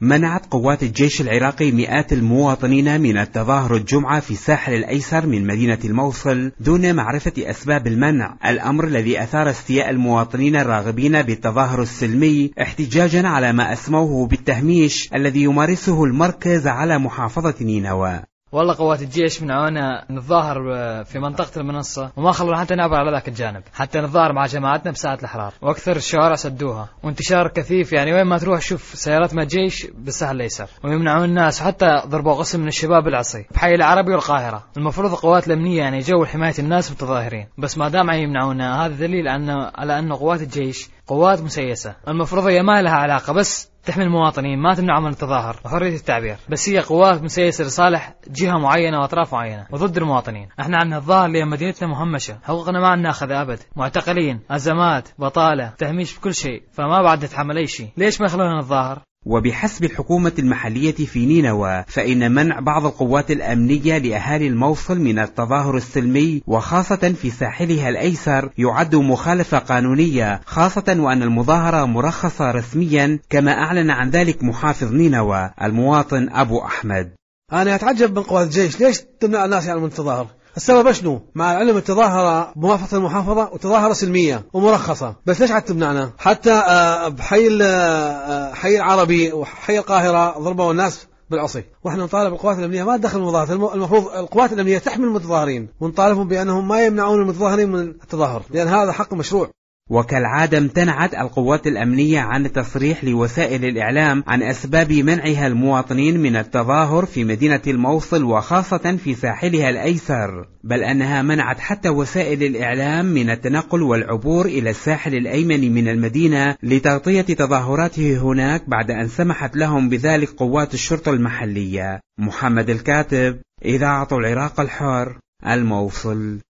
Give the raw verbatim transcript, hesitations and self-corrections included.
منعت قوات الجيش العراقي مئات المواطنين من التظاهر الجمعة في الساحل الأيسر من مدينة الموصل دون معرفة أسباب المنع، الأمر الذي أثار استياء المواطنين الراغبين بالتظاهر السلمي احتجاجا على ما أسموه بالتهميش الذي يمارسه المركز على محافظة نينوى. والله قوات الجيش منعونا نتظاهر في منطقة المنصة وما خلونا حتى نعبر على ذاك الجانب حتى نتظاهر مع جماعتنا بساعة الأحرار، وأكثر الشوارع سدوها وانتشار كثيف، يعني وين ما تروح شوف سيارات ما الجيش بالساحل الأيسر، ويمنعون الناس حتى ضربوا قسم من الشباب العصي بحي العربي والقاهرة. المفروض القوات الأمنية يعني جو حماية الناس والمتظاهرين، بس ما دام يمنعونا هذا دليل على أن قوات الجيش قوات مسيسة، المفروض هي ما لها علاقة بس تحمي المواطنين ما تمنعهم من التظاهر وحرية التعبير، بس هي قوات مسيسة لصالح جهة معينة وأطراف معينة وضد المواطنين. احنا عندنا الظاهر لأن مدينتنا مهمشة، حقوقنا ما عندنا ناخذ أبد، معتقلين، أزمات، بطالة، تهميش بكل شيء، فما بعد نتحمل أي شيء، ليش ما يخلونا نتظاهر؟ وبحسب الحكومة المحلية في نينوى فإن منع بعض القوات الأمنية لأهالي الموصل من التظاهر السلمي وخاصة في ساحلها الأيسر يعد مخالفة قانونية، خاصة وأن المظاهرة مرخصة رسميا كما أعلن عن ذلك محافظ نينوى المواطن أبو أحمد. أنا أتعجب من قوات الجيش ليش تمنع الناس يعني من التظاهر؟ السبب شنو؟ مع العلم التظاهرة بموافقة المحافظة وتظاهرة سلمية ومرخصة، بس ليش عاد تمنعنا؟ حتى بحي حي العربي وحي القاهرة ضربوا الناس بالعصي، واحنا نطالب القوات الأمنية ما تدخل المظاهرات، المفروض القوات الأمنية تحمي المتظاهرين ونطالبهم بأنهم ما يمنعون المتظاهرين من التظاهر لأن هذا حق مشروع. وكالعادة امتنعت القوات الأمنية عن التصريح لوسائل الإعلام عن أسباب منعها المواطنين من التظاهر في مدينة الموصل وخاصة في ساحلها الأيسر، بل أنها منعت حتى وسائل الإعلام من التنقل والعبور إلى الساحل الأيمن من المدينة لتغطية تظاهراته هناك بعد أن سمحت لهم بذلك قوات الشرطة المحلية. محمد الكاتب، إذاعة العراق الحر، الموصل.